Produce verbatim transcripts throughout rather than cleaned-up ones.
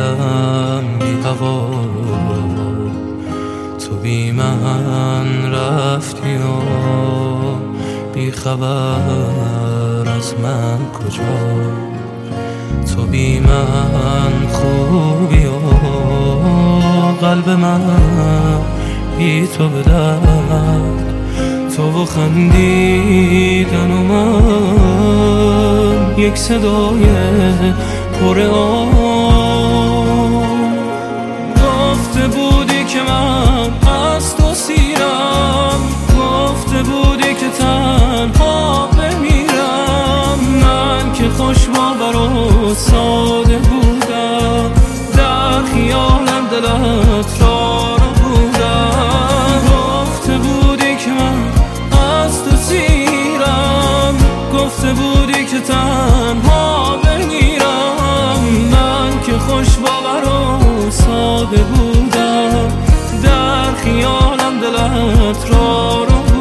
میرم بی هوا، تو بی من رفتی و بی خبر از من کجا. تو بی من خوبی و قلب من بی تو به درد، تو و خندیدن و من یک صدای پر آم. گفته بودی که من از تو سیرم، گفته بودی که تنها بمیرم. من که خوش باور و ساده بودم، در خیالم دلت را رو بودم. گفته بودی که من از تو سیرم، گفته بودی که تنها بمیرم. من که خوش باور و ساده بودم، در خیالم دلت را رو بودم.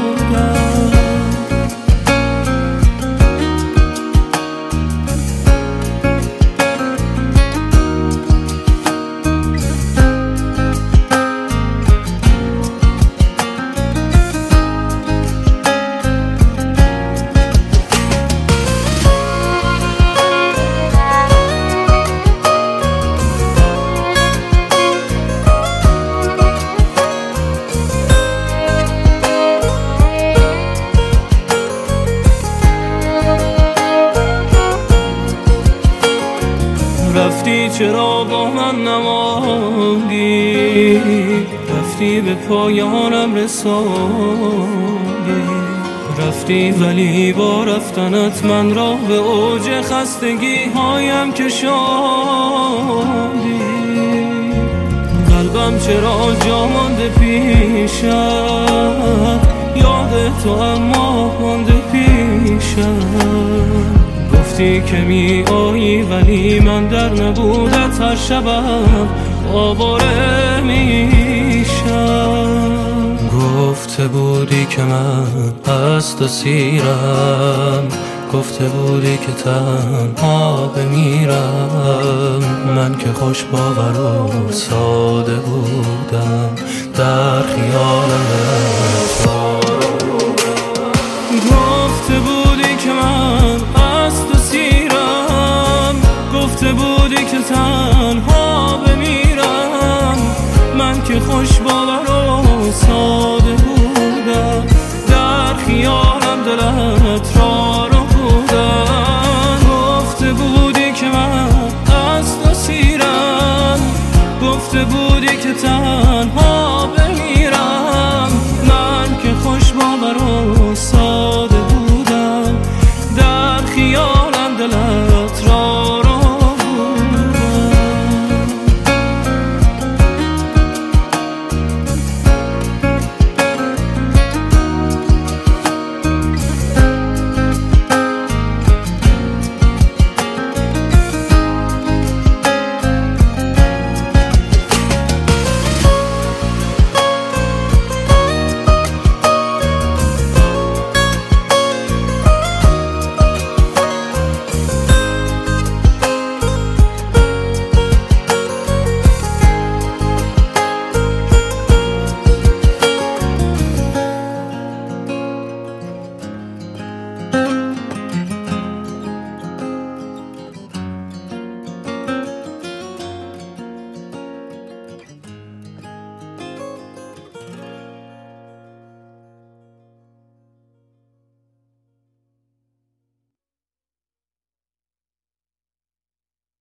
رفتی چرا با من نماندی، رفتی به پایانم رساندی. رفتی ولی با رفتنت من را به اوج خستگی هایم کشاندی. قلبم چرا جا مانده پیشت، یاد تو اما مانده پیشت. گفتی که می آیی ولی من در نبودت هر شبم آواره میشم. گفته بودی که من از تو سیرم، گفته بودی که تنها بمیرم. من که خوش باور و ساده بودم، در خیالم گفته بودی که من از تو سیرم، گفته بودی که تنها بمیرم. من که خوش باور و ساده بودم، در خیالم دلت را رو بودم. گفته بودی که من از تو سیرم، گفته بودی که تنها بمیرم.